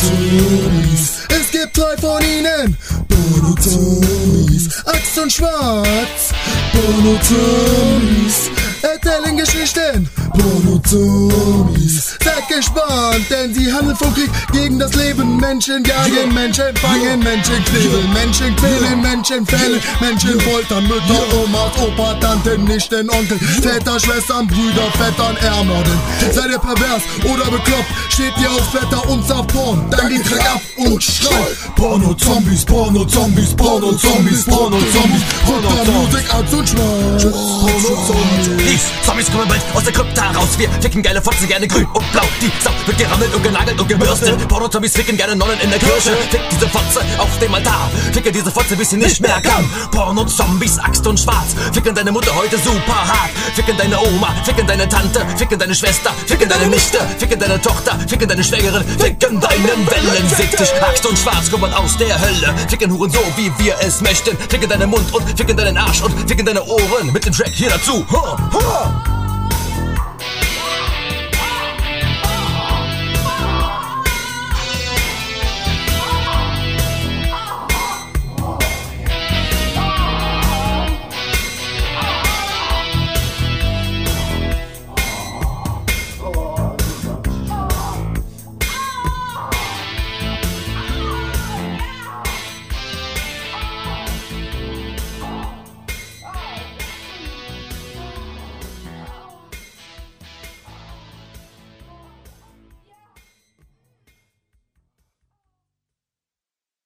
Porno-Zombies. Es gibt 3 von ihnen. Porno-Zombies. Axt und Schwarz. Porno-Zombies. Erzählen Geschichten. Porno-Zombies. Seid gespannt, denn sie handeln vom Krieg gegen das Leben. Menschen jagen, Menschen fangen, Menschen quälen, Menschen quälen, Menschen fällen, Menschen foltern, Mütter, Omas, Opa, Tanten, Nichten, Onkel, Väter, Schwestern, Brüder, Vettern ermorden. Seid ihr pervers oder bekloppt? Steht ihr auf Wetter und Porn? Dann geht Dreck ab und schreit. Porno-Zombies, Porno-Zombies, Porno-Zombies, Porno-Zombies. Musik, Axt und Schwarz. Porno-Zombies. Zombies kommen bald aus der Krypta raus. Wir ficken geile Fotzen, gerne grün und blau. Die Sau wird gerammelt und genagelt und gebürstet. Porno-Zombies ficken gerne Nonnen in der Kirche. Fick diese Fotze auf dem Altar. Ficke diese Fotze, bis sie nicht mehr kann. Porno-Zombies, Axt und Schwarz. Ficken deine Mutter heute super hart. Ficken deine Oma, ficken deine Tante, ficken deine Schwester, ficken deine Nichte, ficken deine Tochter, ficken deine Schwägerin, ficken deinen Wellensittich. Axt und Schwarz kommen aus der Hölle. Ficken Huren so, wie wir es möchten. Ficken deinen Mund und ficken deinen Arsch und ficken deine Ohren mit dem Track hier dazu.